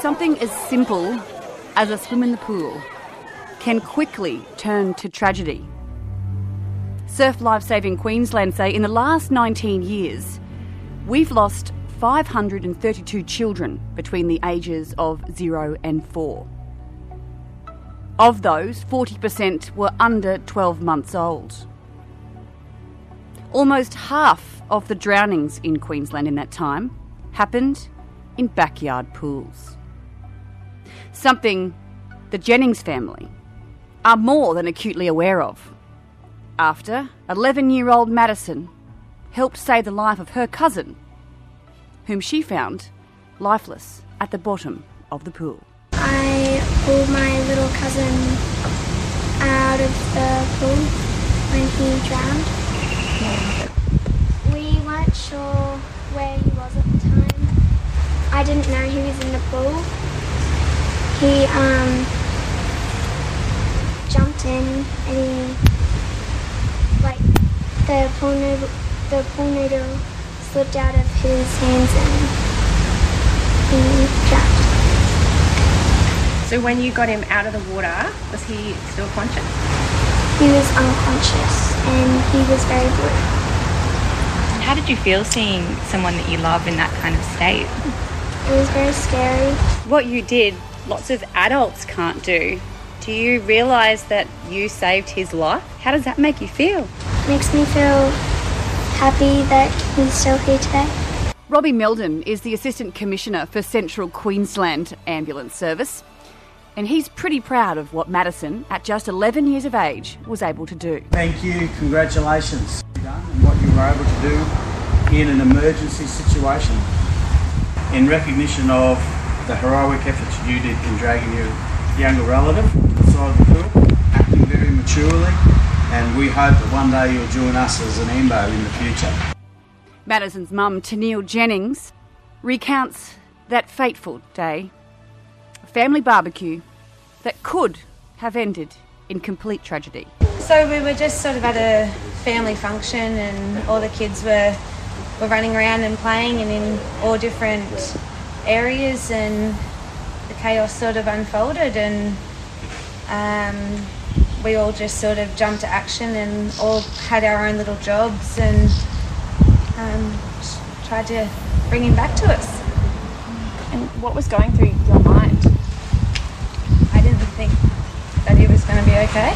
Something as simple as a swim in the pool can quickly turn to tragedy. Surf Life Saving Queensland say in the last 19 years, we've lost 532 children between the ages of 0 and 4. Of those, 40% were under 12 months old. Almost half of the drownings in Queensland in that time happened in backyard pools. Something the Jennings family are more than acutely aware of, after 11-year-old Madison helped save the life of her cousin, whom she found lifeless at the bottom of the pool. I pulled my little cousin out of the pool when he drowned. We weren't sure where he was at the time. I didn't know he was in the pool. He jumped in and the pool noodle slipped out of his hands and he drowned. So when you got him out of the water, was he still conscious? He was unconscious and he was very blue. How did you feel seeing someone that you love in that kind of state? It was very scary. What you did, lots of adults can't do. Do you realise that you saved his life? How does that make you feel? Makes me feel happy that he's still here today. Robbie Meldon is the Assistant Commissioner for Central Queensland Ambulance Service, and he's pretty proud of what Madison, at just 11 years of age, was able to do. Thank you, congratulations on what you were able to do in an emergency situation. In recognition of the heroic efforts you did in dragging your younger relative to the side of the pool, acting very maturely, and we hope that one day you'll join us as an AMBO in the future. Madison's mum, Tennille Jennings, recounts that fateful day, a family barbecue that could have ended in complete tragedy. So we were just sort of at a family function and all the kids were running around and playing and in all different areas, and the chaos sort of unfolded, and we all just sort of jumped to action and all had our own little jobs and tried to bring him back to us. And what was going through your mind? I didn't think that he was going to be okay.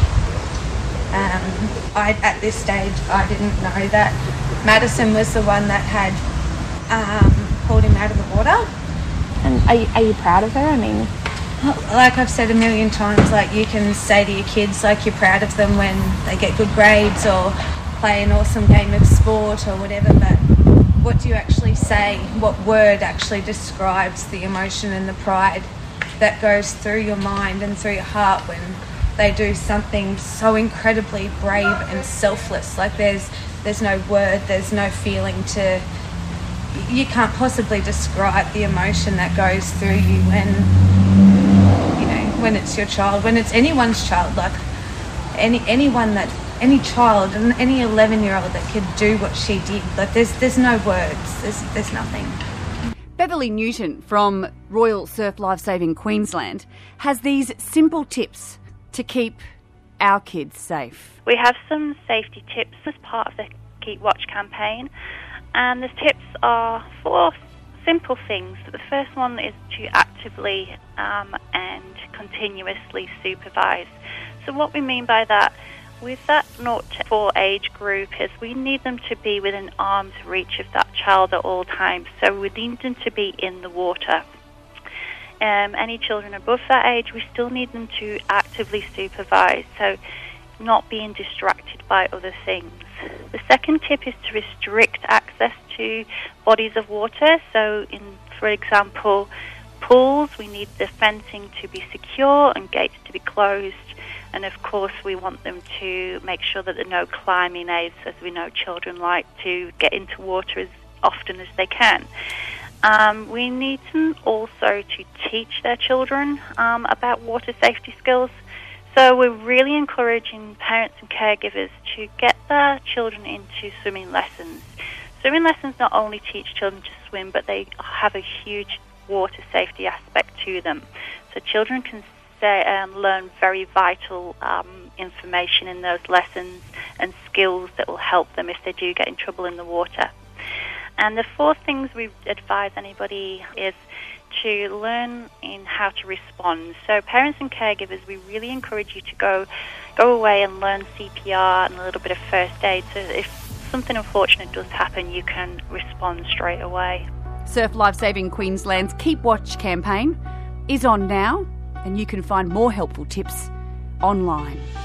At this stage, I didn't know that Madison was the one that had pulled him out of the water. And are you proud of her? I mean, like I've said a million times, like you can say to your kids like you're proud of them when they get good grades or play an awesome game of sport or whatever, but what do you actually say? What word actually describes the emotion and the pride that goes through your mind and through your heart when they do something so incredibly brave and selfless? Like there's no word, there's no feeling to... You can't possibly describe the emotion that goes through you when it's your child, when it's anyone's child, like any child and any 11-year-old that could do what she did. Like there's no words, there's nothing. Beverly Newton from Royal Surf Life Saving Queensland has these simple tips to keep our kids safe. We have some safety tips as part of the Keep Watch campaign, and the tips are 4 simple things. The first one is to actively and continuously supervise. So what we mean by that, with that 0 to 4 age group, is we need them to be within arm's reach of that child at all times. So we need them to be in the water. Any children above that age, we still need them to actively supervise, so not being distracted by other things. The second tip is to restrict access to bodies of water. So for example, pools, we need the fencing to be secure and gates to be closed. And of course, we want them to make sure that there are no climbing aids, as we know children like to get into water as often as they can. We need them also to teach their children about water safety skills. So we're really encouraging parents and caregivers to get their children into swimming lessons. Swimming lessons not only teach children to swim, but they have a huge water safety aspect to them. So children can learn very vital information in those lessons and skills that will help them if they do get in trouble in the water. And the fourth things we advise anybody is to learn in how to respond. So parents and caregivers, we really encourage you to go away and learn CPR and a little bit of first aid, so that if something unfortunate does happen, you can respond straight away. Surf Lifesaving Queensland's Keep Watch campaign is on now, and you can find more helpful tips online.